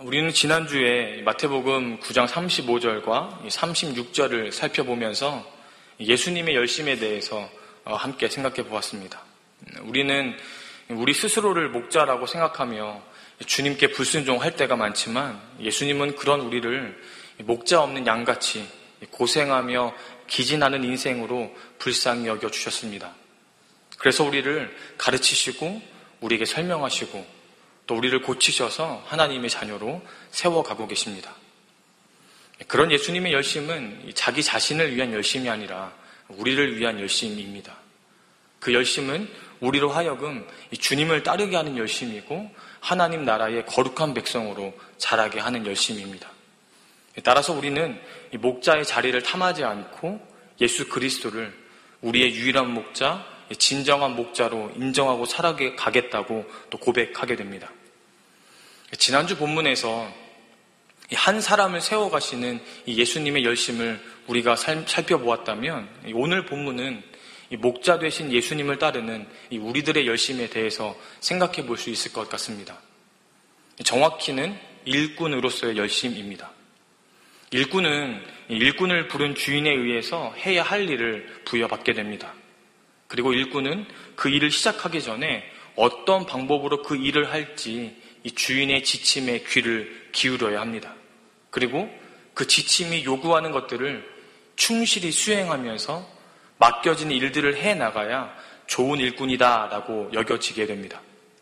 우리는 지난주에 마태복음 9장 35절과 36절을 살펴보면서 예수님의 열심에 대해서 함께 생각해 보았습니다. 우리는 우리 스스로를 목자라고 생각하며 주님께 불순종할 때가 많지만 예수님은 그런 우리를 목자 없는 양같이 고생하며 기진하는 인생으로 불쌍히 여겨주셨습니다. 그래서 우리를 가르치시고 우리에게 설명하시고 또 우리를 고치셔서 하나님의 자녀로 세워가고 계십니다. 그런 예수님의 열심은 자기 자신을 위한 열심이 아니라 우리를 위한 열심입니다. 그 열심은 우리로 하여금 주님을 따르게 하는 열심이고 하나님 나라의 거룩한 백성으로 자라게 하는 열심입니다. 따라서 우리는 목자의 자리를 탐하지 않고 예수 그리스도를 우리의 유일한 목자, 진정한 목자로 인정하고 살아가겠다고 또 고백하게 됩니다. 지난주 본문에서 한 사람을 세워가시는 이 예수님의 열심을 우리가 살펴보았다면 오늘 본문은 이 목자 되신 예수님을 따르는 이 우리들의 열심에 대해서 생각해 볼 수 있을 것 같습니다. 정확히는 일꾼으로서의 열심입니다. 일꾼을 부른 주인에 의해서 해야 할 일을 부여받게 됩니다. 그리고 일꾼은 그 일을 시작하기 전에 어떤 방법으로 그 일을 할지 이 주인의 지침에 귀를 기울여야 합니다. 그리고 그 지침이 요구하는 것들을 충실히 수행하면서 맡겨진 일들을 해나가야 좋은 일꾼이다라고 여겨지게 됩니다.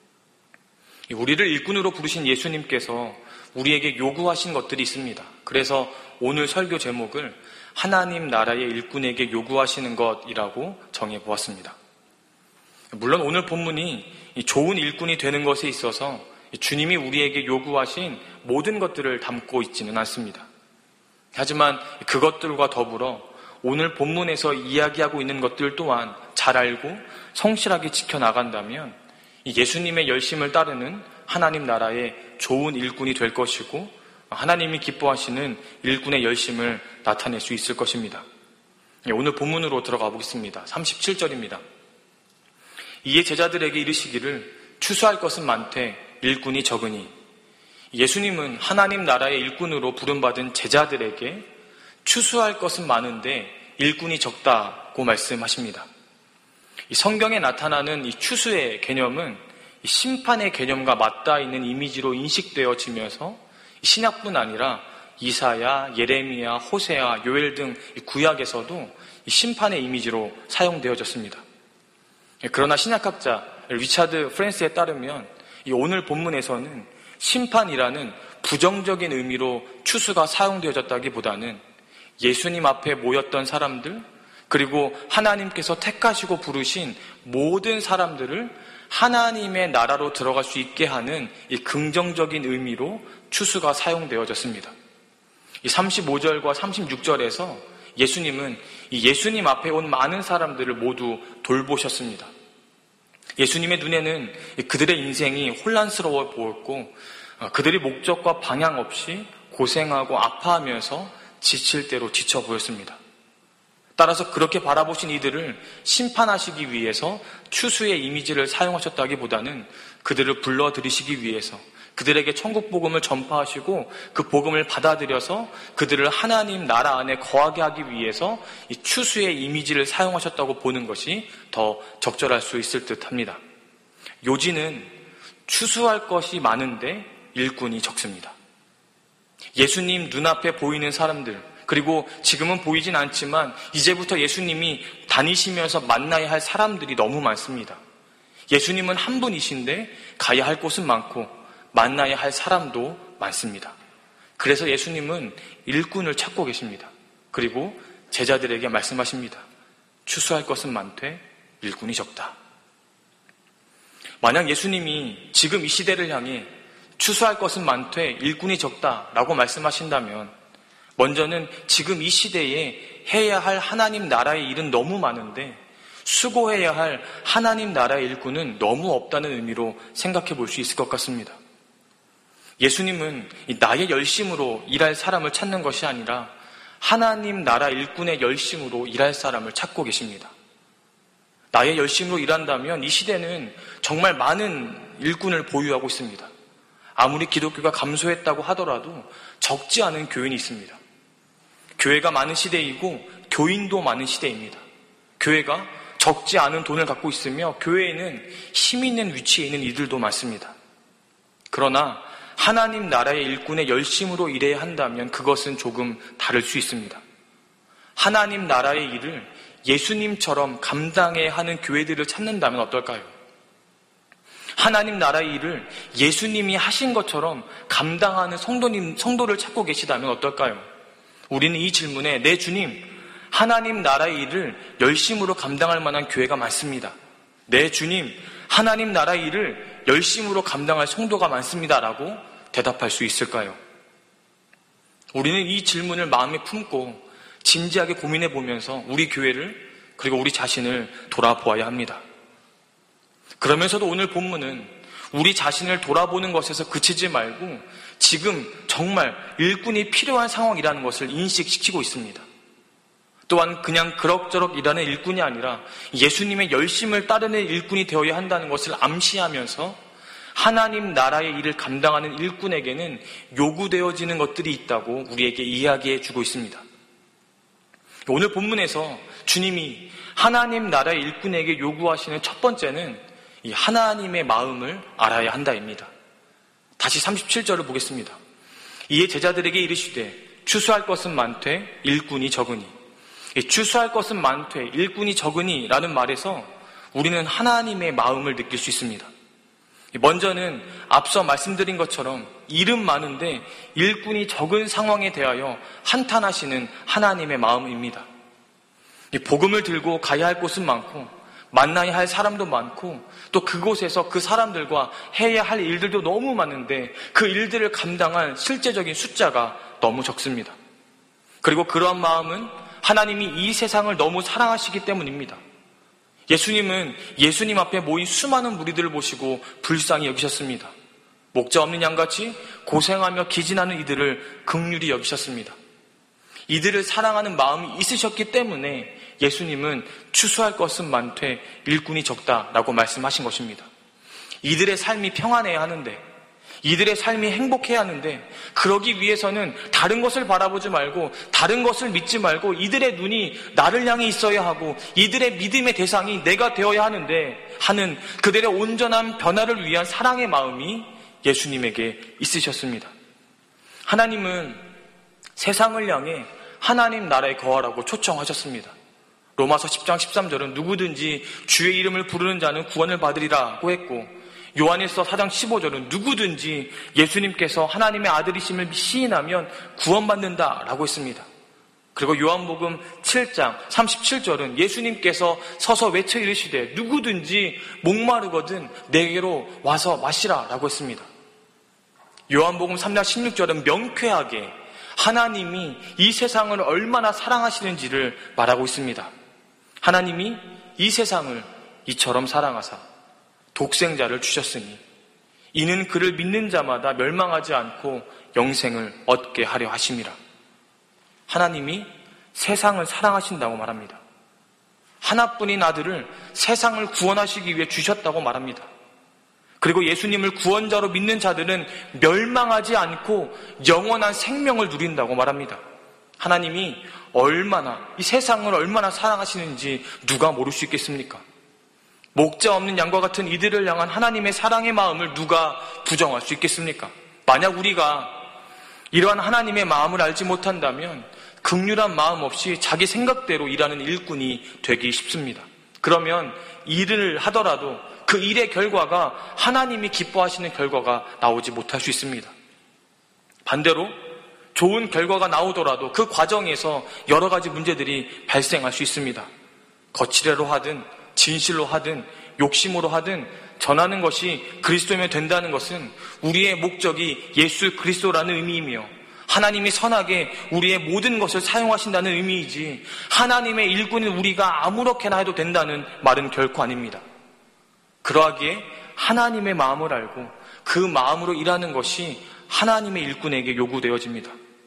우리를 일꾼으로 부르신 예수님께서 우리에게 요구하신 것들이 있습니다. 그래서 오늘 설교 제목을 하나님 나라의 일꾼에게 요구하시는 것이라고 정해보았습니다. 물론 오늘 본문이 좋은 일꾼이 되는 것에 있어서 주님이 우리에게 요구하신 모든 것들을 담고 있지는 않습니다. 하지만 그것들과 더불어 오늘 본문에서 이야기하고 있는 것들 또한 잘 알고 성실하게 지켜나간다면 예수님의 열심을 따르는 하나님 나라의 좋은 일꾼이 될 것이고 하나님이 기뻐하시는 일꾼의 열심을 나타낼 수 있을 것입니다. 오늘 본문으로 들어가 보겠습니다. 37절입니다. 이에 제자들에게 이르시기를 추수할 것은 많되 일꾼이 적으니. 예수님은 하나님 나라의 일꾼으로 부름받은 제자들에게 추수할 것은 많은데 일꾼이 적다고 말씀하십니다. 이 성경에 나타나는 이 추수의 개념은 이 심판의 개념과 맞닿아 있는 이미지로 인식되어지면서 신약뿐 아니라 이사야, 예레미야, 호세아, 요엘 등 구약에서도 이 심판의 이미지로 사용되어졌습니다. 그러나 신약학자 리차드 프랜스에 따르면 이 오늘 본문에서는 심판이라는 부정적인 의미로 추수가 사용되어졌다기보다는 예수님 앞에 모였던 사람들 그리고 하나님께서 택하시고 부르신 모든 사람들을 하나님의 나라로 들어갈 수 있게 하는 이 긍정적인 의미로 추수가 사용되어졌습니다. 이 35절과 36절에서 예수님은 이 예수님 앞에 온 많은 사람들을 모두 돌보셨습니다. 예수님의 눈에는 그들의 인생이 혼란스러워 보였고 그들이 목적과 방향 없이 고생하고 아파하면서 지칠 대로 지쳐 보였습니다. 따라서 그렇게 바라보신 이들을 심판하시기 위해서 추수의 이미지를 사용하셨다기보다는 그들을 불러들이시기 위해서 그들에게 천국 복음을 전파하시고 그 복음을 받아들여서 그들을 하나님 나라 안에 거하게 하기 위해서 이 추수의 이미지를 사용하셨다고 보는 것이 더 적절할 수 있을 듯합니다. 요지는 추수할 것이 많은데 일꾼이 적습니다. 예수님 눈앞에 보이는 사람들 그리고 지금은 보이진 않지만 이제부터 예수님이 다니시면서 만나야 할 사람들이 너무 많습니다. 예수님은 한 분이신데 가야 할 곳은 많고 만나야 할 사람도 많습니다. 그래서 예수님은 일꾼을 찾고 계십니다. 그리고 제자들에게 말씀하십니다. 추수할 것은 많되 일꾼이 적다. 만약 예수님이 지금 이 시대를 향해 추수할 것은 많되 일꾼이 적다라고 말씀하신다면 먼저는 지금 이 시대에 해야 할 하나님 나라의 일은 너무 많은데 수고해야 할 하나님 나라의 일꾼은 너무 없다는 의미로 생각해 볼 수 있을 것 같습니다. 예수님은 나의 열심으로 일할 사람을 찾는 것이 아니라 하나님 나라 일꾼의 열심으로 일할 사람을 찾고 계십니다. 나의 열심으로 일한다면 이 시대는 정말 많은 일꾼을 보유하고 있습니다. 아무리 기독교가 감소했다고 하더라도 적지 않은 교인이 있습니다. 교회가 많은 시대이고 교인도 많은 시대입니다. 교회가 적지 않은 돈을 갖고 있으며 교회에는 힘 있는 위치에 있는 이들도 많습니다. 그러나 하나님 나라의 일꾼의 열심으로 일해야 한다면 그것은 조금 다를 수 있습니다. 하나님 나라의 일을 예수님처럼 감당해야 하는 교회들을 찾는다면 어떨까요? 하나님 나라의 일을 예수님이 하신 것처럼 감당하는 성도를 찾고 계시다면 어떨까요? 우리는 이 질문에 네 주님, 하나님 나라의 일을 열심으로 감당할 만한 교회가 많습니다. 네 주님, 하나님 나라의 일을 열심으로 감당할 성도가 많습니다 라고 대답할 수 있을까요? 우리는 이 질문을 마음에 품고 진지하게 고민해 보면서 우리 교회를 그리고 우리 자신을 돌아보아야 합니다. 그러면서도 오늘 본문은 우리 자신을 돌아보는 것에서 그치지 말고 지금 정말 일꾼이 필요한 상황이라는 것을 인식시키고 있습니다. 또한 그냥 그럭저럭 일하는 일꾼이 아니라 예수님의 열심을 따르는 일꾼이 되어야 한다는 것을 암시하면서 하나님 나라의 일을 감당하는 일꾼에게는 요구되어지는 것들이 있다고 우리에게 이야기해 주고 있습니다. 오늘 본문에서 주님이 하나님 나라의 일꾼에게 요구하시는 첫 번째는 이 하나님의 마음을 알아야 한다입니다. 다시 37절을 보겠습니다. 이에 제자들에게 이르시되 추수할 것은 많되 일꾼이 적으니. 추수할 것은 많되 일꾼이 적으니 라는 말에서 우리는 하나님의 마음을 느낄 수 있습니다. 먼저는 앞서 말씀드린 것처럼 일은 많은데 일꾼이 적은 상황에 대하여 한탄하시는 하나님의 마음입니다. 복음을 들고 가야 할 곳은 많고 만나야 할 사람도 많고 또 그곳에서 그 사람들과 해야 할 일들도 너무 많은데 그 일들을 감당할 실제적인 숫자가 너무 적습니다. 그리고 그러한 마음은 하나님이 이 세상을 너무 사랑하시기 때문입니다. 예수님은 예수님 앞에 모인 수많은 무리들을 보시고 불쌍히 여기셨습니다. 목자 없는 양같이 고생하며 기진하는 이들을 긍휼히 여기셨습니다. 이들을 사랑하는 마음이 있으셨기 때문에 예수님은 추수할 것은 많되 일꾼이 적다라고 말씀하신 것입니다. 이들의 삶이 평안해야 하는데 이들의 삶이 행복해야 하는데 그러기 위해서는 다른 것을 바라보지 말고 다른 것을 믿지 말고 이들의 눈이 나를 향해 있어야 하고 이들의 믿음의 대상이 내가 되어야 하는데 하는 그들의 온전한 변화를 위한 사랑의 마음이 예수님에게 있으셨습니다. 하나님은 세상을 향해 하나님 나라에 거하라고 초청하셨습니다. 로마서 10장 13절은 누구든지 주의 이름을 부르는 자는 구원을 받으리라고 했고 요한일서 4장 15절은 누구든지 예수님께서 하나님의 아들이심을 시인하면 구원받는다라고 했습니다. 그리고 요한복음 7장 37절은 예수님께서 서서 외쳐 이르시되 누구든지 목마르거든 내게로 와서 마시라라고 했습니다. 요한복음 3장 16절은 명쾌하게 하나님이 이 세상을 얼마나 사랑하시는지를 말하고 있습니다. 하나님이 이 세상을 이처럼 사랑하사 독생자를 주셨으니 이는 그를 믿는 자마다 멸망하지 않고 영생을 얻게 하려 하심이라. 하나님이 세상을 사랑하신다고 말합니다. 하나뿐인 아들을 세상을 구원하시기 위해 주셨다고 말합니다. 그리고 예수님을 구원자로 믿는 자들은 멸망하지 않고 영원한 생명을 누린다고 말합니다. 하나님이 이 세상을 얼마나 사랑하시는지 누가 모를 수 있겠습니까? 목자 없는 양과 같은 이들을 향한 하나님의 사랑의 마음을 누가 부정할 수 있겠습니까? 만약 우리가 이러한 하나님의 마음을 알지 못한다면 긍휼한 마음 없이 자기 생각대로 일하는 일꾼이 되기 쉽습니다. 그러면 일을 하더라도 그 일의 결과가 하나님이 기뻐하시는 결과가 나오지 못할 수 있습니다. 반대로 좋은 결과가 나오더라도 그 과정에서 여러 가지 문제들이 발생할 수 있습니다. 거칠애로 하든 진실로 하든 욕심으로 하든 전하는 것이 그리스도면 된다는 것은 우리의 목적이 예수 그리스도라는 의미이며 하나님이 선하게 우리의 모든 것을 사용하신다는 의미이지 하나님의 일꾼인 우리가 아무렇게나 해도 된다는 말은 결코 아닙니다. 그러하기에 하나님의 마음을 알고 그 마음으로 일하는 것이 하나님의 일꾼에게 요구되어집니다.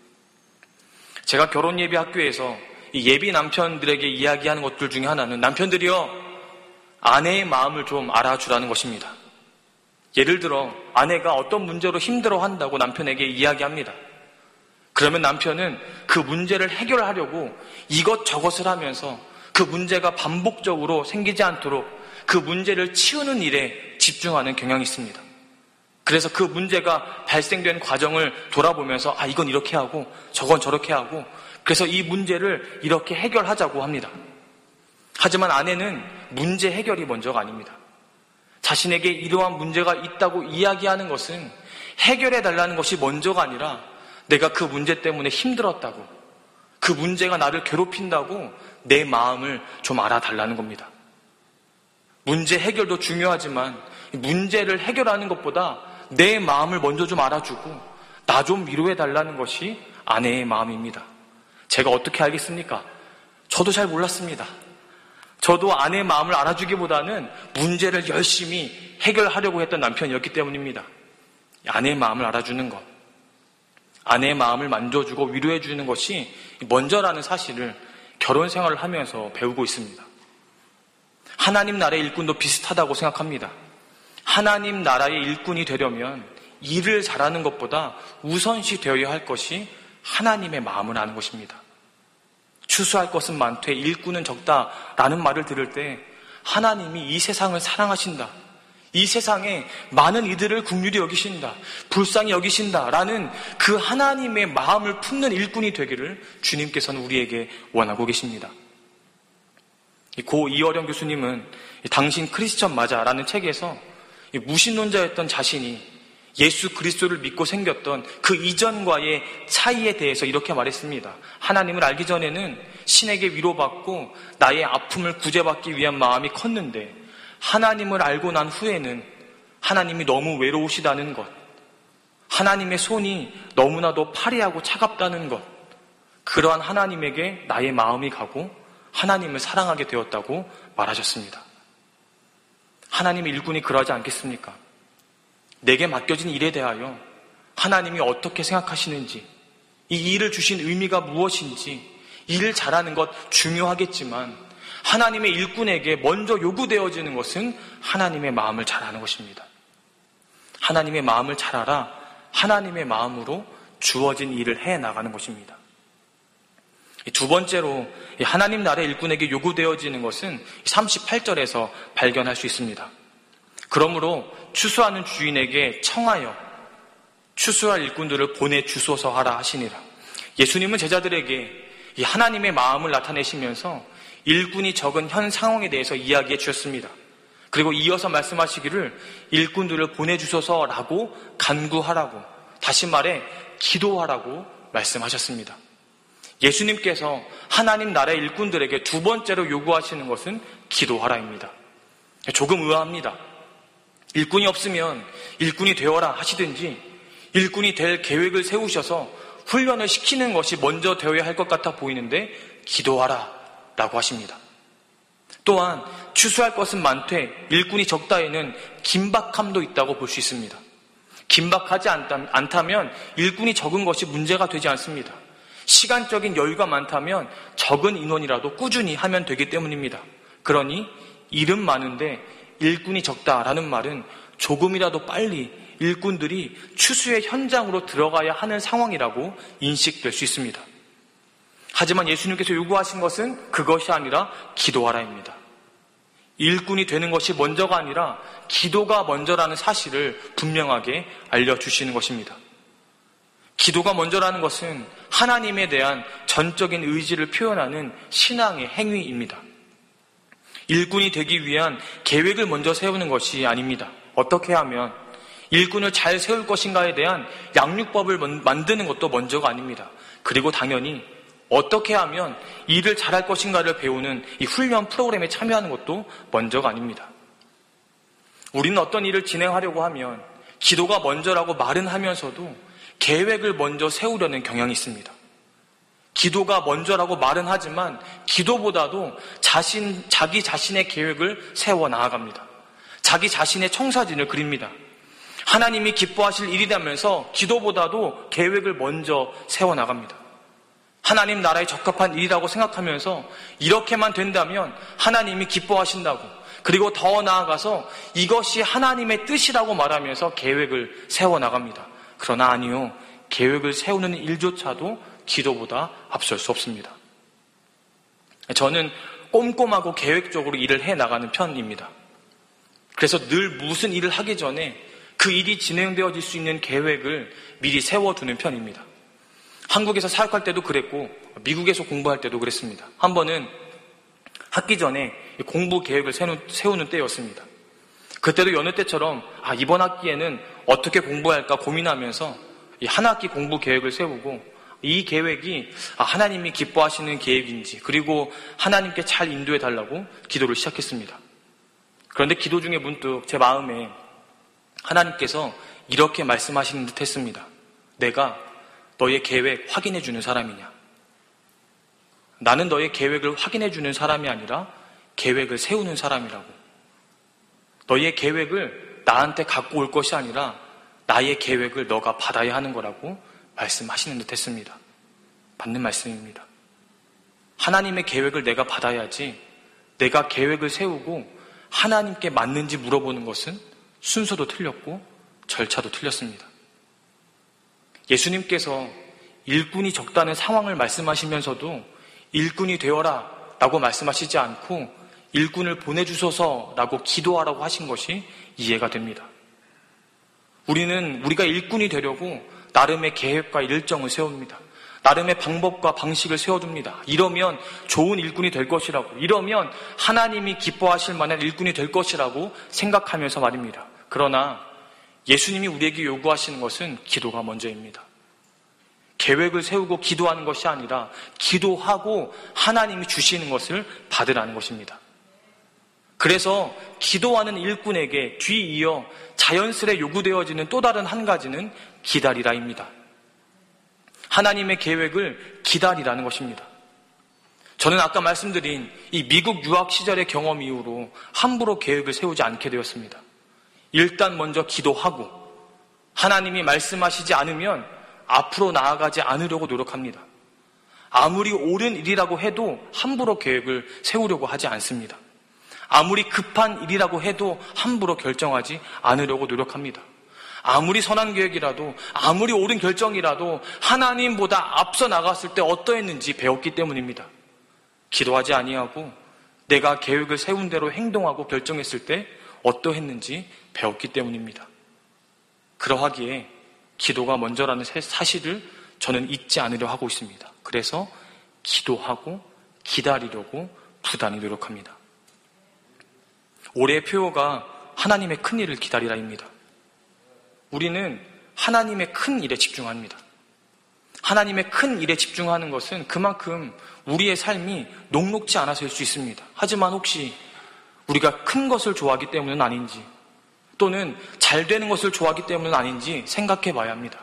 제가 결혼예비 학교에서 이 예비 남편들에게 이야기하는 것들 중에 하나는 남편들이요 아내의 마음을 좀 알아주라는 것입니다. 예를 들어 아내가 어떤 문제로 힘들어한다고 남편에게 이야기합니다. 그러면 남편은 그 문제를 해결하려고 이것저것을 하면서 그 문제가 반복적으로 생기지 않도록 그 문제를 치우는 일에 집중하는 경향이 있습니다. 그래서 그 문제가 발생된 과정을 돌아보면서 이건 이렇게 하고 저건 저렇게 하고 그래서 이 문제를 이렇게 해결하자고 합니다. 하지만 아내는 문제 해결이 먼저가 아닙니다. 자신에게 이러한 문제가 있다고 이야기하는 것은 해결해달라는 것이 먼저가 아니라 내가 그 문제 때문에 힘들었다고, 그 문제가 나를 괴롭힌다고 내 마음을 좀 알아달라는 겁니다. 문제 해결도 중요하지만 문제를 해결하는 것보다 내 마음을 먼저 좀 알아주고 나 좀 위로해달라는 것이 아내의 마음입니다. 제가 어떻게 알겠습니까? 저도 잘 몰랐습니다. 저도 아내의 마음을 알아주기보다는 문제를 열심히 해결하려고 했던 남편이었기 때문입니다. 아내의 마음을 알아주는 것, 아내의 마음을 만져주고 위로해주는 것이 먼저라는 사실을 결혼 생활을 하면서 배우고 있습니다. 하나님 나라의 일꾼도 비슷하다고 생각합니다. 하나님 나라의 일꾼이 되려면 일을 잘하는 것보다 우선시 되어야 할 것이 하나님의 마음을 아는 것입니다. 추수할 것은 많되 일꾼은 적다라는 말을 들을 때 하나님이 이 세상을 사랑하신다, 이 세상에 많은 이들을 긍휼히 여기신다, 불쌍히 여기신다라는 그 하나님의 마음을 품는 일꾼이 되기를 주님께서는 우리에게 원하고 계십니다. 고 이어령 교수님은 당신 크리스천 맞아 라는 책에서 무신론자였던 자신이 예수 그리스도를 믿고 생겼던 그 이전과의 차이에 대해서 이렇게 말했습니다. 하나님을 알기 전에는 신에게 위로받고 나의 아픔을 구제받기 위한 마음이 컸는데 하나님을 알고 난 후에는 하나님이 너무 외로우시다는 것, 하나님의 손이 너무나도 파리하고 차갑다는 것, 그러한 하나님에게 나의 마음이 가고 하나님을 사랑하게 되었다고 말하셨습니다. 하나님의 일꾼이 그러하지 않겠습니까? 내게 맡겨진 일에 대하여 하나님이 어떻게 생각하시는지, 이 일을 주신 의미가 무엇인지, 일을 잘하는 것 중요하겠지만 하나님의 일꾼에게 먼저 요구되어지는 것은 하나님의 마음을 잘 아는 것입니다. 하나님의 마음을 잘 알아 하나님의 마음으로 주어진 일을 해나가는 것입니다. 두 번째로 하나님 나라의 일꾼에게 요구되어지는 것은 38절에서 발견할 수 있습니다. 그러므로 추수하는 주인에게 청하여 추수할 일꾼들을 보내주소서 하라 하시니라. 예수님은 제자들에게 이 하나님의 마음을 나타내시면서 일꾼이 적은 현 상황에 대해서 이야기해 주셨습니다. 그리고 이어서 말씀하시기를 일꾼들을 보내주소서라고 간구하라고, 다시 말해 기도하라고 말씀하셨습니다. 예수님께서 하나님 나라의 일꾼들에게 두 번째로 요구하시는 것은 기도하라입니다. 조금 의아합니다. 일꾼이 없으면 일꾼이 되어라 하시든지 일꾼이 될 계획을 세우셔서 훈련을 시키는 것이 먼저 되어야 할 것 같아 보이는데 기도하라 라고 하십니다. 또한 추수할 것은 많되 일꾼이 적다에는 긴박함도 있다고 볼 수 있습니다. 긴박하지 않다면 일꾼이 적은 것이 문제가 되지 않습니다. 시간적인 여유가 많다면 적은 인원이라도 꾸준히 하면 되기 때문입니다. 그러니 일은 많은데 일꾼이 적다라는 말은 조금이라도 빨리 일꾼들이 추수의 현장으로 들어가야 하는 상황이라고 인식될 수 있습니다. 하지만 예수님께서 요구하신 것은 그것이 아니라 기도하라입니다. 일꾼이 되는 것이 먼저가 아니라 기도가 먼저라는 사실을 분명하게 알려주시는 것입니다. 기도가 먼저라는 것은 하나님에 대한 전적인 의지를 표현하는 신앙의 행위입니다. 일꾼이 되기 위한 계획을 먼저 세우는 것이 아닙니다. 어떻게 하면 일꾼을 잘 세울 것인가에 대한 양육법을 만드는 것도 먼저가 아닙니다. 그리고 당연히 어떻게 하면 일을 잘할 것인가를 배우는 이 훈련 프로그램에 참여하는 것도 먼저가 아닙니다. 우리는 어떤 일을 진행하려고 하면 기도가 먼저라고 말은 하면서도 계획을 먼저 세우려는 경향이 있습니다. 기도가 먼저라고 말은 하지만 기도보다도 자기 자신의 계획을 세워 나아갑니다. 자기 자신의 청사진을 그립니다. 하나님이 기뻐하실 일이라면서 기도보다도 계획을 먼저 세워 나갑니다. 하나님 나라에 적합한 일이라고 생각하면서 이렇게만 된다면 하나님이 기뻐하신다고, 그리고 더 나아가서 이것이 하나님의 뜻이라고 말하면서 계획을 세워나갑니다. 그러나 아니요. 계획을 세우는 일조차도 기도보다 앞설 수 없습니다. 저는 꼼꼼하고 계획적으로 일을 해나가는 편입니다. 그래서 늘 무슨 일을 하기 전에 그 일이 진행되어질 수 있는 계획을 미리 세워두는 편입니다. 한국에서 사역할 때도 그랬고 미국에서 공부할 때도 그랬습니다. 한 번은 학기 전에 공부 계획을 세우는 때였습니다. 그때도 여느 때처럼 이번 학기에는 어떻게 공부해야 할까 고민하면서 한 학기 공부 계획을 세우고 이 계획이 하나님이 기뻐하시는 계획인지 그리고 하나님께 잘 인도해 달라고 기도를 시작했습니다. 그런데 기도 중에 문득 제 마음에 하나님께서 이렇게 말씀하시는 듯 했습니다. 내가 너의 계획 확인해 주는 사람이냐? 나는 너의 계획을 확인해 주는 사람이 아니라 계획을 세우는 사람이라고. 너의 계획을 나한테 갖고 올 것이 아니라 나의 계획을 너가 받아야 하는 거라고 말씀하시는 듯 했습니다. 맞는 말씀입니다. 하나님의 계획을 내가 받아야지 내가 계획을 세우고 하나님께 맞는지 물어보는 것은 순서도 틀렸고 절차도 틀렸습니다. 예수님께서 일꾼이 적다는 상황을 말씀하시면서도 일꾼이 되어라 라고 말씀하시지 않고 일꾼을 보내주소서 라고 기도하라고 하신 것이 이해가 됩니다. 우리가 일꾼이 되려고 나름의 계획과 일정을 세웁니다. 나름의 방법과 방식을 세워둡니다. 이러면 좋은 일꾼이 될 것이라고, 이러면 하나님이 기뻐하실 만한 일꾼이 될 것이라고 생각하면서 말입니다. 그러나 예수님이 우리에게 요구하시는 것은 기도가 먼저입니다. 계획을 세우고 기도하는 것이 아니라 기도하고 하나님이 주시는 것을 받으라는 것입니다. 그래서 기도하는 일꾼에게 뒤이어 자연스레 요구되어지는 또 다른 한 가지는 기다리라입니다. 하나님의 계획을 기다리라는 것입니다. 저는 아까 말씀드린 이 미국 유학 시절의 경험 이후로 함부로 계획을 세우지 않게 되었습니다. 일단 먼저 기도하고 하나님이 말씀하시지 않으면 앞으로 나아가지 않으려고 노력합니다. 아무리 옳은 일이라고 해도 함부로 계획을 세우려고 하지 않습니다. 아무리 급한 일이라고 해도 함부로 결정하지 않으려고 노력합니다. 아무리 선한 계획이라도 아무리 옳은 결정이라도 하나님보다 앞서 나갔을 때 어떠했는지 배웠기 때문입니다. 기도하지 아니하고 내가 계획을 세운 대로 행동하고 결정했을 때 어떠했는지 배웠기 때문입니다. 그러하기에 기도가 먼저라는 사실을 저는 잊지 않으려 하고 있습니다. 그래서 기도하고 기다리려고 부단히 노력합니다. 올해의 표어가 하나님의 큰 일을 기다리라입니다. 우리는 하나님의 큰 일에 집중합니다. 하나님의 큰 일에 집중하는 것은 그만큼 우리의 삶이 녹록지 않아서일 수 있습니다. 하지만 혹시 우리가 큰 것을 좋아하기 때문은 아닌지 또는 잘 되는 것을 좋아하기 때문은 아닌지 생각해 봐야 합니다.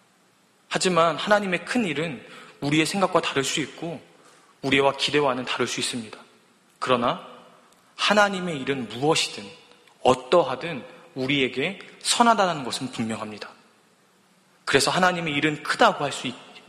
하지만 하나님의 큰 일은 우리의 생각과 다를 수 있고 우리와 기대와는 다를 수 있습니다. 그러나 하나님의 일은 무엇이든 어떠하든 우리에게 선하다는 것은 분명합니다. 그래서 하나님의 일은 크다고 할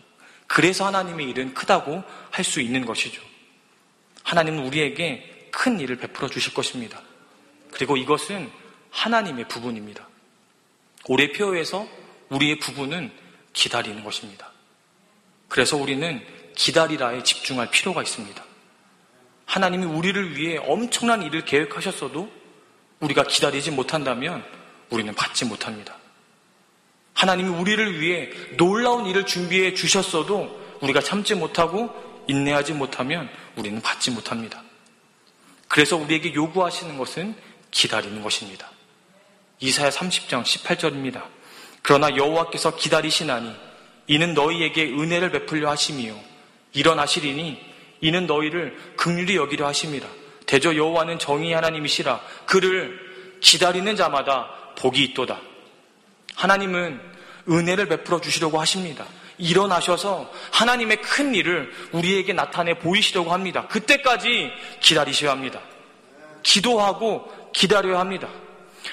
수 있는 것이죠. 하나님은 우리에게 큰 일을 베풀어 주실 것입니다. 그리고 이것은 하나님의 부분입니다. 올해 표어에서 우리의 부분은 기다리는 것입니다. 그래서 우리는 기다리라에 집중할 필요가 있습니다. 하나님이 우리를 위해 엄청난 일을 계획하셨어도 우리가 기다리지 못한다면 우리는 받지 못합니다. 하나님이 우리를 위해 놀라운 일을 준비해 주셨어도 우리가 참지 못하고 인내하지 못하면 우리는 받지 못합니다. 그래서 우리에게 요구하시는 것은 기다리는 것입니다. 이사야 30장 18절입니다. 그러나 여호와께서 기다리시나니 이는 너희에게 은혜를 베풀려 하심이요 일어나시리니 이는 너희를 긍휼히 여기려 하심이라. 대저 여호와는 정의의 하나님이시라. 그를 기다리는 자마다 복이 있도다. 하나님은 은혜를 베풀어 주시려고 하십니다. 일어나셔서 하나님의 큰 일을 우리에게 나타내 보이시려고 합니다. 그때까지 기다리셔야 합니다. 기도하고 기다려야 합니다.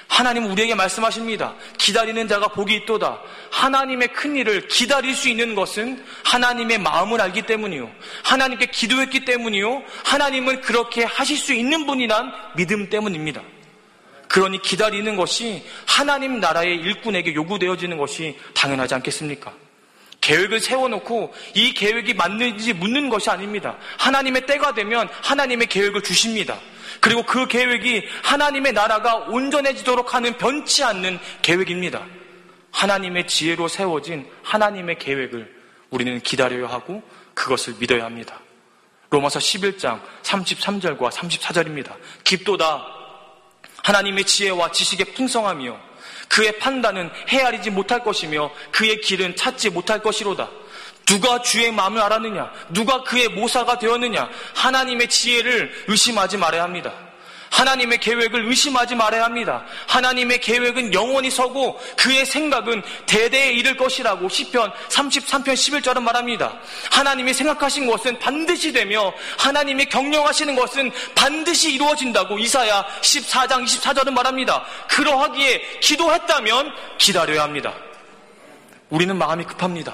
하나님은 우리에게 말씀하십니다. 기다리는 자가 복이 있도다. 하나님의 큰 일을 기다릴 수 있는 것은 하나님의 마음을 알기 때문이요, 하나님께 기도했기 때문이요, 하나님은 그렇게 하실 수 있는 분이란 믿음 때문입니다. 그러니 기다리는 것이 하나님 나라의 일꾼에게 요구되어지는 것이 당연하지 않겠습니까? 계획을 세워놓고 이 계획이 맞는지 묻는 것이 아닙니다. 하나님의 때가 되면 하나님의 계획을 주십니다. 그리고 그 계획이 하나님의 나라가 온전해지도록 하는 변치 않는 계획입니다. 하나님의 지혜로 세워진 하나님의 계획을 우리는 기다려야 하고 그것을 믿어야 합니다. 로마서 11장 33절과 34절입니다. 깊도다 하나님의 지혜와 지식의 풍성함이요 그의 판단은 헤아리지 못할 것이며 그의 길은 찾지 못할 것이로다. 누가 주의 마음을 알았느냐? 누가 그의 모사가 되었느냐? 하나님의 지혜를 의심하지 말아야 합니다. 하나님의 계획을 의심하지 말아야 합니다. 하나님의 계획은 영원히 서고 그의 생각은 대대에 이를 것이라고 시편 33편 11절은 말합니다. 하나님이 생각하신 것은 반드시 되며 하나님이 경영하시는 것은 반드시 이루어진다고 이사야 14장 24절은 말합니다. 그러하기에 기도했다면 기다려야 합니다. 우리는 마음이 급합니다.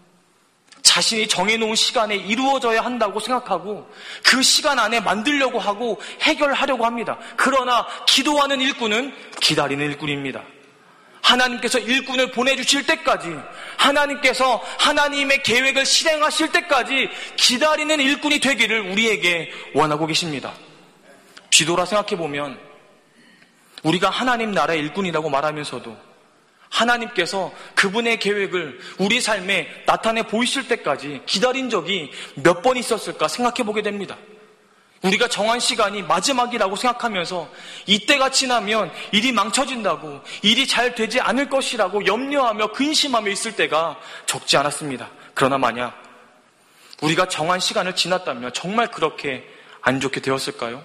자신이 정해놓은 시간에 이루어져야 한다고 생각하고 그 시간 안에 만들려고 하고 해결하려고 합니다. 그러나 기도하는 일꾼은 기다리는 일꾼입니다. 하나님께서 일꾼을 보내주실 때까지, 하나님께서 하나님의 계획을 실행하실 때까지 기다리는 일꾼이 되기를 우리에게 원하고 계십니다. 뒤돌아 생각해보면 우리가 하나님 나라의 일꾼이라고 말하면서도 하나님께서 그분의 계획을 우리 삶에 나타내 보이실 때까지 기다린 적이 몇 번 있었을까 생각해 보게 됩니다. 우리가 정한 시간이 마지막이라고 생각하면서 이때가 지나면 일이 망쳐진다고, 일이 잘 되지 않을 것이라고 염려하며 근심하며 있을 때가 적지 않았습니다. 그러나 만약 우리가 정한 시간을 지났다면 정말 그렇게 안 좋게 되었을까요?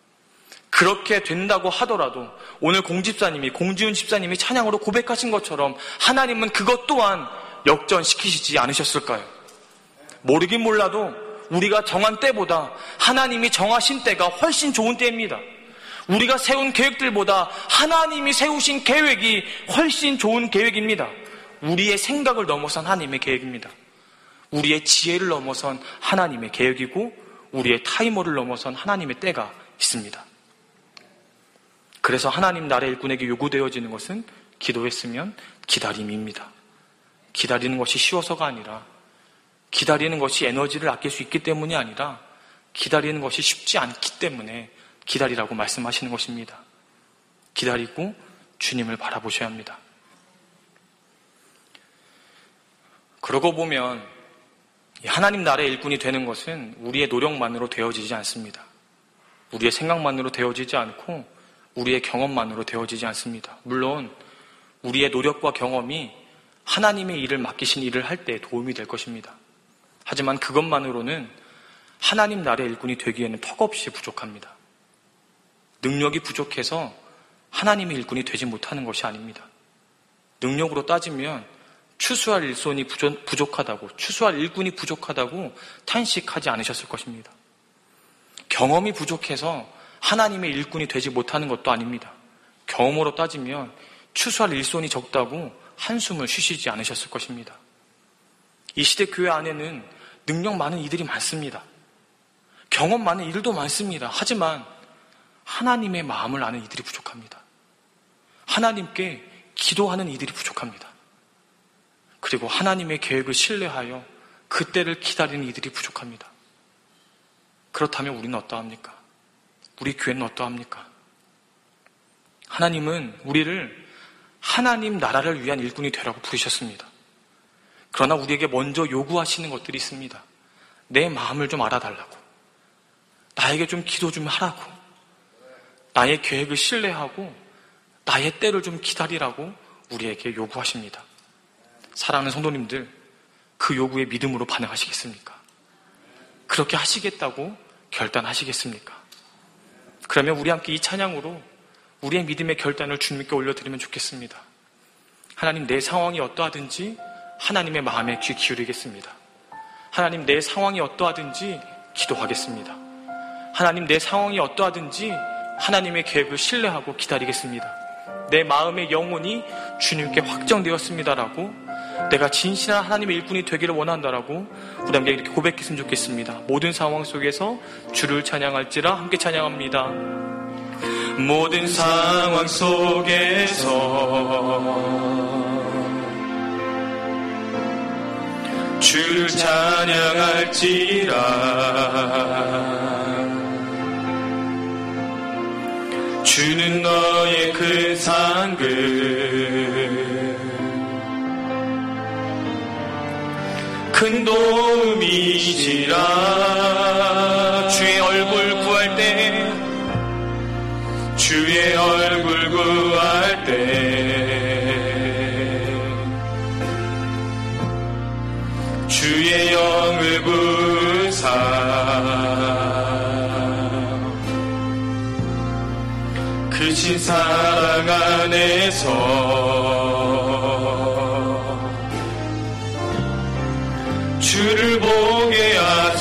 그렇게 된다고 하더라도 오늘 공지훈 집사님이 찬양으로 고백하신 것처럼 하나님은 그것 또한 역전시키시지 않으셨을까요? 모르긴 몰라도 우리가 정한 때보다 하나님이 정하신 때가 훨씬 좋은 때입니다. 우리가 세운 계획들보다 하나님이 세우신 계획이 훨씬 좋은 계획입니다. 우리의 생각을 넘어선 하나님의 계획입니다. 우리의 지혜를 넘어선 하나님의 계획이고 우리의 타이머를 넘어선 하나님의 때가 있습니다. 그래서 하나님 나라의 일꾼에게 요구되어지는 것은 기도했으면 기다림입니다. 기다리는 것이 쉬워서가 아니라, 기다리는 것이 에너지를 아낄 수 있기 때문이 아니라 기다리는 것이 쉽지 않기 때문에 기다리라고 말씀하시는 것입니다. 기다리고 주님을 바라보셔야 합니다. 그러고 보면 하나님 나라의 일꾼이 되는 것은 우리의 노력만으로 되어지지 않습니다. 우리의 생각만으로 되어지지 않고 우리의 경험만으로 되어지지 않습니다. 물론 우리의 노력과 경험이 하나님의 일을 맡기신 일을 할 때 도움이 될 것입니다. 하지만 그것만으로는 하나님 나라의 일꾼이 되기에는 턱없이 부족합니다. 능력이 부족해서 하나님의 일꾼이 되지 못하는 것이 아닙니다. 능력으로 따지면 추수할 일손이 부족하다고, 추수할 일꾼이 부족하다고 탄식하지 않으셨을 것입니다. 경험이 부족해서 하나님의 일꾼이 되지 못하는 것도 아닙니다. 경험으로 따지면 추수할 일손이 적다고 한숨을 쉬시지 않으셨을 것입니다. 이 시대 교회 안에는 능력 많은 이들이 많습니다. 경험 많은 이들도 많습니다. 하지만 하나님의 마음을 아는 이들이 부족합니다. 하나님께 기도하는 이들이 부족합니다. 그리고 하나님의 계획을 신뢰하여 그때를 기다리는 이들이 부족합니다. 그렇다면 우리는 어떠합니까? 우리 교회는 어떠합니까? 하나님은 우리를 하나님 나라를 위한 일꾼이 되라고 부르셨습니다. 그러나 우리에게 먼저 요구하시는 것들이 있습니다. 내 마음을 좀 알아달라고, 나에게 좀 기도 좀 하라고, 나의 계획을 신뢰하고 나의 때를 좀 기다리라고 우리에게 요구하십니다. 사랑하는 성도님들, 그 요구에 믿음으로 반응하시겠습니까? 그렇게 하시겠다고 결단하시겠습니까? 그러면 우리 함께 이 찬양으로 우리의 믿음의 결단을 주님께 올려드리면 좋겠습니다. 하나님, 내 상황이 어떠하든지 하나님의 마음에 귀 기울이겠습니다. 하나님, 내 상황이 어떠하든지 기도하겠습니다. 하나님, 내 상황이 어떠하든지 하나님의 계획을 신뢰하고 기다리겠습니다. 내 마음의 영혼이 주님께 확정되었습니다라고, 내가 진실한 하나님의 일꾼이 되기를 원한다라고 우리 함께 이렇게 고백했으면 좋겠습니다. 모든 상황 속에서 주를 찬양할지라. 함께 찬양합니다. 모든 상황 속에서 주를 찬양할지라. 주는 너의 큰 상급 큰 도움이시라. 주의 얼굴 구할 때, 주의 얼굴 구할 때, 주의 영을 부사 크신 사랑 안에서 주를 보게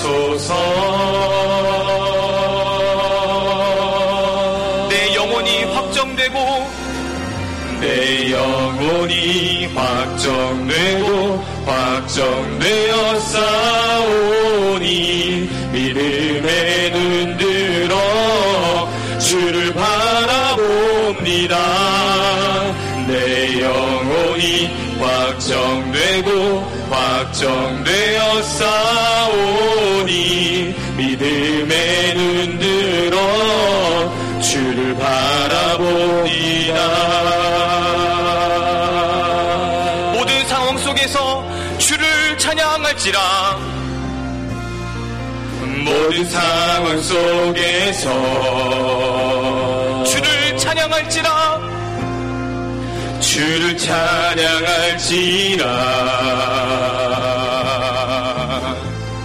하소서. 내 영혼이 확정되고, 내 영혼이 확정되고 확정되어 싸우니 믿음에 눈들어 주를 바라봅니다. 내 영혼이 확정되고 확정되어 싸우니 믿음에 눈들어 주를 바라봅니다. 모든 상황 속에서 주를 찬양할지라. 모든 상황 속에서 주를 찬양할지라. 주를 찬양할지라.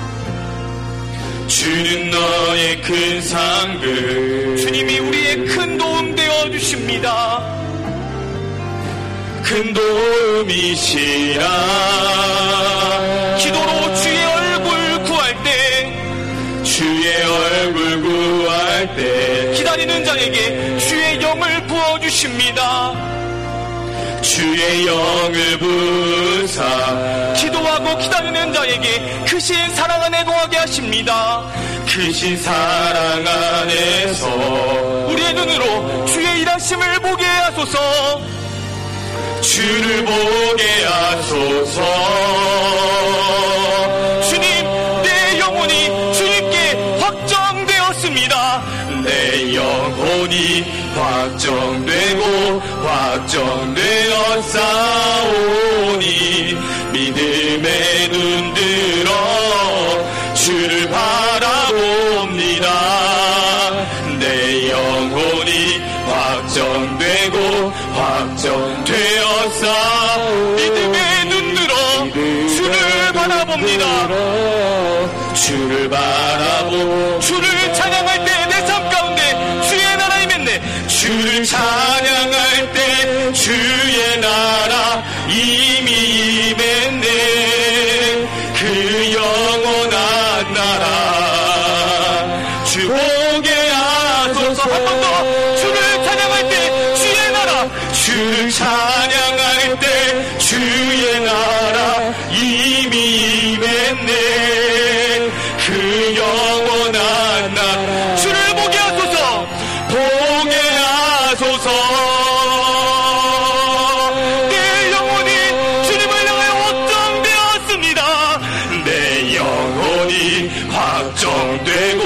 주는 너의 큰 상급 주님이 우리의 큰 도움 되어주십니다. 큰 도움이시라. 기도로 주의 얼굴 구할 때, 주의 얼굴 구할 때 기다리는 자에게 주의 영을 부어주십니다. 주의 영을 부사 기도하고 기다리는 자에게 크신 사랑 안에 거하게 하십니다. 크신 사랑 안에서 우리의 눈으로 주의 일하심을 보게 하소서. 주를 보게 하소서. 주님, 내 영혼이 주님께 확정되었습니다. 내 영혼이 확정되고 확정되어 싸우니 믿음에 눈들어 주를 바라봅니다. 내 영혼이 확정되고 확정되어 싸우니 믿음에 눈들어 주를 바라봅니다. 주를 바라보 주를 찬양할 때 내 삶 가운데 주의 나라 임했네. 주를 찬양할 때 주의 나라 이미 임했네. 그 영원한 나라 주 보게 하소서. 한 번 더 주를 찬양할 때 주의 나라 주를 찬양할 때 주의 나라 이미 임했네. 그 영원한 나라 주를 보게 하소서. 보게 하소서. 내 영혼이 주님을 향하여 확정되었습니다. 내 영혼이 확정되고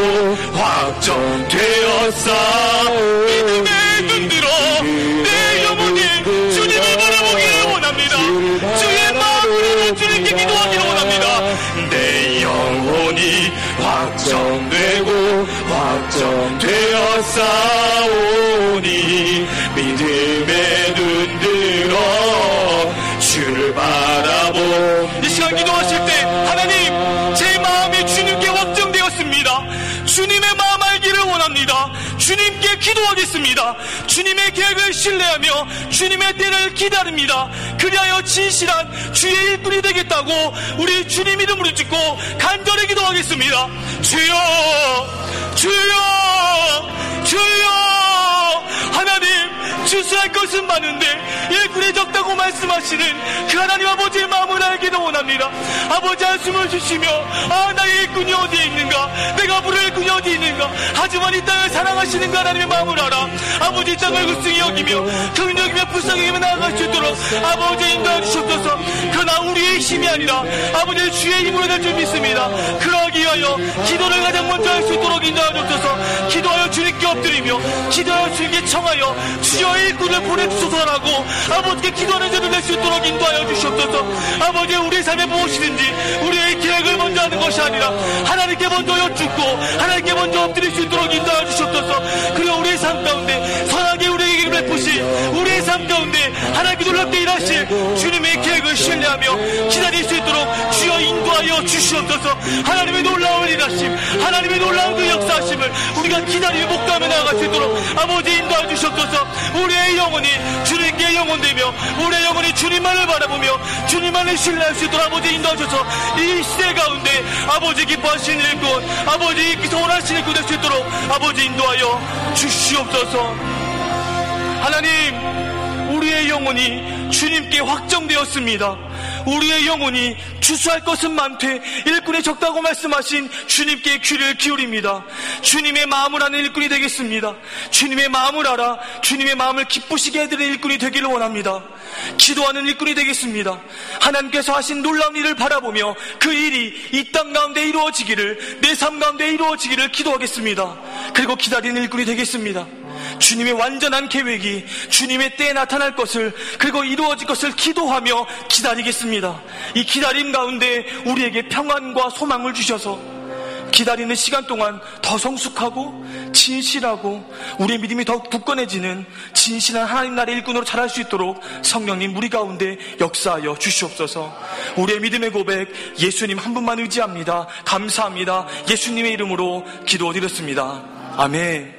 확정되었사. 믿음에 눈들어 내 영혼이 주님을 바라보기를 원합니다. 주의 마음으로 주님께 기도하기를 원합니다. 내 영혼이 확정되고 확정되었사오니 믿음에 눈들어 주를 바라보. 이 시간 기도하실 때 하나님, 제 마음이 주님께 확정되었습니다. 주님의 마음 알기를 원합니다. 주님께 기도하겠습니다. 주님의 계획을 신뢰하며 주님의 때를 기다립니다. 그리하여 진실한 주의 일꾼이 되겠다고 우리 주님 이름으로 짓고 간절히 기도하겠습니다. 주여, 주여, 주여. 하나님, 주 추수할 것은 많은데 일꾼이 적다고 말씀하시는 그 하나님 아버지의 마음을 알기도 원합니다. 아버지 한숨을 주시며 나의 일꾼이 어디에 있는가, 내가 부를 일꾼이 어디에 있는가, 하지만 이 땅을 사랑하시는 그 하나님의 마음을 알아 아버지 이 땅을 극성히 여기며 긍정이며 불쌍히 여기며 나아갈 수 있도록 아버지 인도해 주셨소서. 그러나 우리의 힘이 아니라 아버지의 주의 힘으로 될 줄 믿습니다. 그러기 위하여 기도를 가장 먼저 할 수 있도록 인도해 주옵소서. 기도하여 주님께 엎드리며 기도하여 주님께 청하여 주여 일꾼을 보내주소서라고 아버지께 기도하는 자들 될 수 있도록 인도하여 주시옵소서. 아버지 우리의 삶에 무엇이든지 우리의 계획을 먼저 하는 것이 아니라 하나님께 먼저 여쭙고 하나님께 먼저 엎드릴 수 있도록 인도하여 주시옵소서. 그리고 우리의 삶 가운데 선하게 우리에게 베푸시 우리의 삶 가운데 하나님께 놀랍게 일하실 주님의 계획을 신뢰하며 기다릴 수 있도록 주여 인도하여 주시옵소서. 하나님의 놀라운 일하심, 하나님의 놀라운 그 역사하심을 우리가 기다리며 목도하며 나아갈 수 있도록 아버지 인도하여 주시옵소서. 우리의 영혼이 주님께 영혼되며 우리의 영혼이 주님만을 바라보며 주님만을 신뢰할 수 있도록 아버지 인도하셔서 이 시대 가운데 아버지 기뻐하시는 일꾼, 아버지 원하시는 일꾼 될 수 있도록 아버지 인도하여 주시옵소서. 하나님, 우리의 영혼이 주님께 확정되었습니다. 우리의 영혼이 추수할 것은 많되 일꾼이 적다고 말씀하신 주님께 귀를 기울입니다. 주님의 마음을 아는 일꾼이 되겠습니다. 주님의 마음을 알아 주님의 마음을 기쁘시게 해드리는 일꾼이 되기를 원합니다. 기도하는 일꾼이 되겠습니다. 하나님께서 하신 놀라운 일을 바라보며 그 일이 이 땅 가운데 이루어지기를, 내 삶 가운데 이루어지기를 기도하겠습니다. 그리고 기다리는 일꾼이 되겠습니다. 주님의 완전한 계획이 주님의 때에 나타날 것을, 그리고 이루어질 것을 기도하며 기다리겠습니다. 이 기다림 가운데 우리에게 평안과 소망을 주셔서 기다리는 시간 동안 더 성숙하고 진실하고 우리의 믿음이 더욱 굳건해지는 진실한 하나님 나라의 일꾼으로 자랄 수 있도록 성령님 우리 가운데 역사하여 주시옵소서. 우리의 믿음의 고백 예수님 한 분만 의지합니다. 감사합니다. 예수님의 이름으로 기도드렸습니다. 아멘.